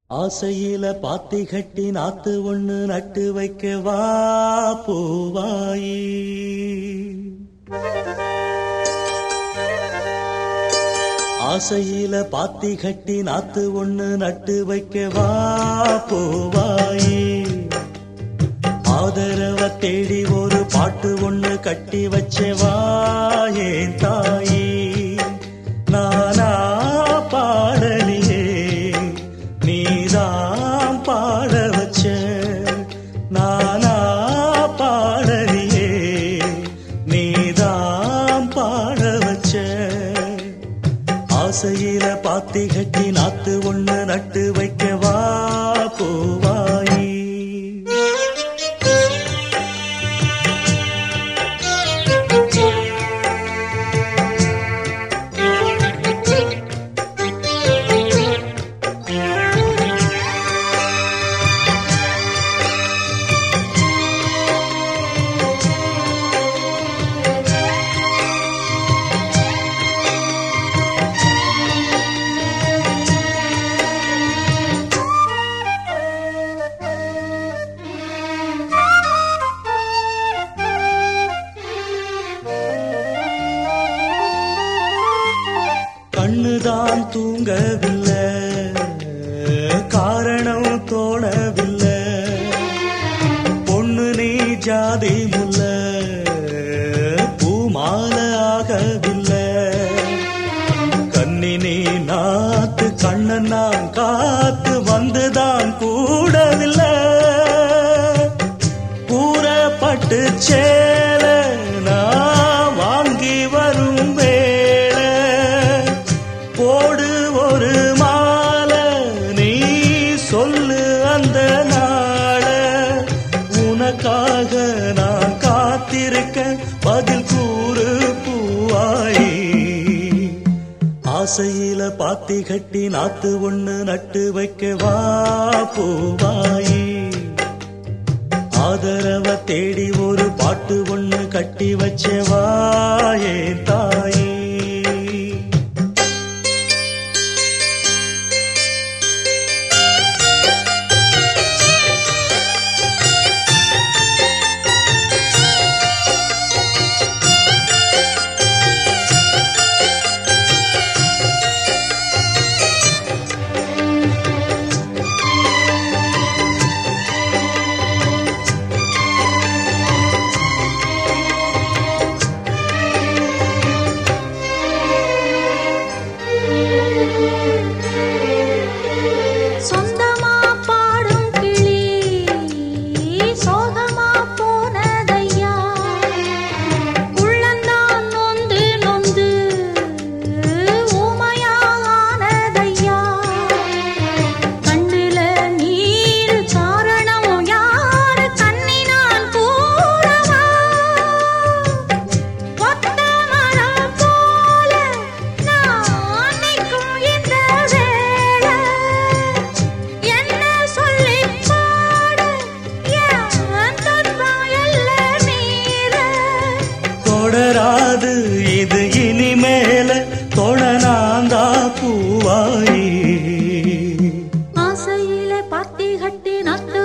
ஆசையில பாத்தி கட்டி நாத்து ஒண்ணு நட்டு வைக்க வா பூவாயி. ஆசையில பாத்தி கட்டி நாத்து ஒண்ணு நட்டு வைக்க வா பூவாயி. ஆதரவ தேடி ஒரு பாட்டு ஒண்ணு கட்டி வச்சவா ஏன் தாயி. நானா பாடலியே நீதான் பாட வச்ச. நானா பாடலியே நீதான் பாட வச்ச. ஆசையில பாத்தி கட்டி நாத்து ஒண்ணு நட்டு வைக்கவா பூவாயி. கண்ணுதான் தூங்கவில்லை, காரணம் தோணவில்லை. பொண்ணு நீ ஜாதி முல்ல, பூமால ஆகவில்லை. கண்ணினி நாத்து கண்ணன் நான் காத்து வந்துதான் கூடவில்லை. கூறப்பட்டு சேல நான் வாங்கி வரும் வேளை. போடு ஒரு மாலை நீ சொல்லு அந்த நாள. உனக்காக நான் காத்திருக்க பதில் கூறு பூவாயி. ஆசையில பாத்தி கட்டி நாத்து ஒண்ணு நட்டு வைக்க வா பூவாயி. ஆதரவ தேடி ஒரு பாட்டு ஒண்ணு கட்டி வச்சவா ஏன் தாயி. தொடராது இது இனிமேல தொடனாந்தா பூவாயி. ஆசையிலே பாத்தி கட்டி நட்டு